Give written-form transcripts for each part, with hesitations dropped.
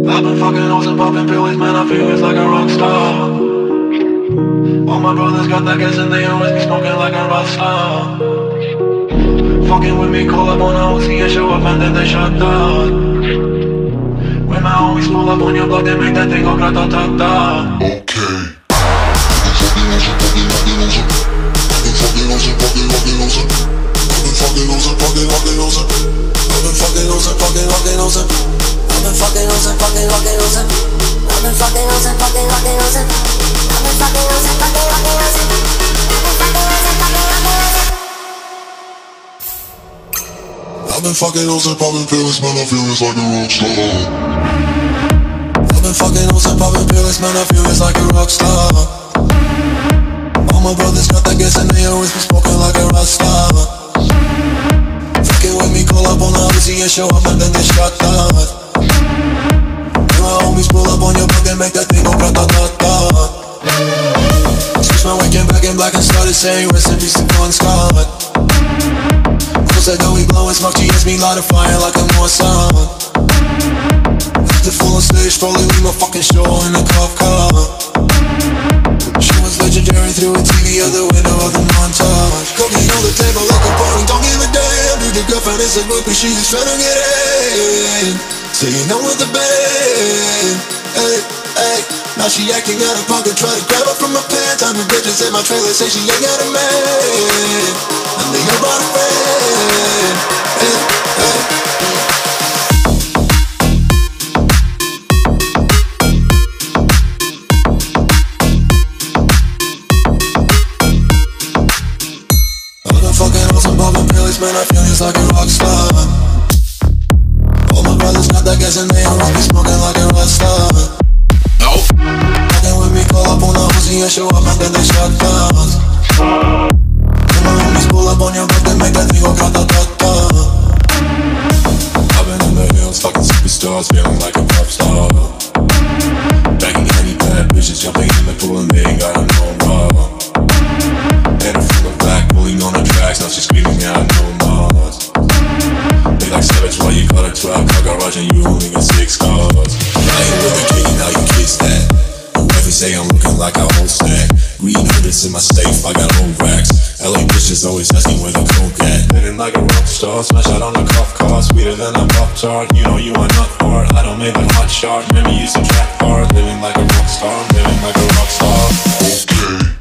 I've been fucking hoes and popping pills, man, I feel it's like a rock star. All my brothers got that gas and they always be smoking like a rock star. Fucking with me, call up on a Uzi and show up and then they shut down. When my homies pull up on your block, they make that thing go grata-ta-ta. Okay. I've been fucking hoes and popping pills, man, I feel it's like a rock star. I've been fucking hoes and popping pills, man, I feel it's like a rock star. All my brothers got that gas and they always be smoking like a rock star. Fucking with me, call up on the Uzi and show up and then they shut down. When my homies pull up on your block, they make that thing go grata-ta-ta. Switch my weekend back in black and started saying recipes to Bon Scott. Said that we blowin' smoke, GS me light a fire like a Mossad. After full on stage, probably leave my fucking show in a cop car. She was legendary through a TV out the window of the montage. Cooking on the table like a party, don't give a damn. Dude, the girlfriend is a groupie, she just tryna get in. Saying no with the band. Hey, hey. Now she acting out of pocket, try to grab her from my pants. I'm the bitches in my trailer, say she ain't got a man. And they all brought a friend. Hey, hey. I've been fucking hoes and popping pills, man, I feel just like a rock star. All my brothers got that gas and they always be smoking like a rock star. Fucking with me, call up on a Uzi and show up and then they shut down. When my homies pull up on your block, they make that thing go grata-ta-ta. I've been in the hills, fucking superstars, feeling like a pop star. Banging any bad bitches, jumping in the pool and they ain't got no more. And a full of black, pulling on the tracks, now she's screaming out no more. They like savage while you got a 12 car garage and you only got 6 cars. I ain't with the king, now you kiss that. Whoever say I'm looking like a whole snack. Green hundreds in my safe, I got old racks. LA bitches always asking where the coke at. Living like a rock star, smash out on the cuff car. Sweeter than a Pop-Tart, you know you are not hard. I don't make a hot shot, remember you used to track hard. Living like a rock star, living like a rock star. Okay.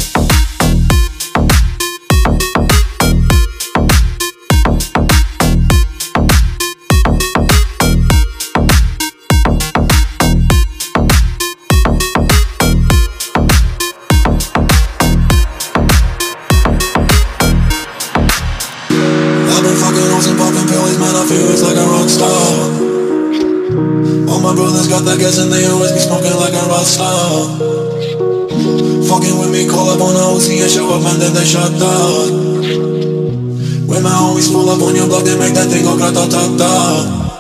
Feels like a rock star. All my brothers got that gas and they always be smoking like a rock star. Fucking with me, call up on a Uzi and show up and then they shut down. When my homies pull up on your block, they make that thing go grata-ta-ta.